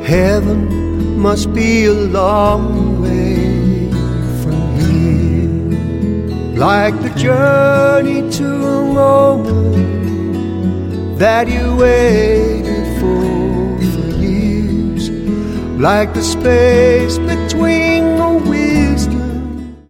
Heaven must be a long way from here, like the journey to a moment that you waited for years, like the space between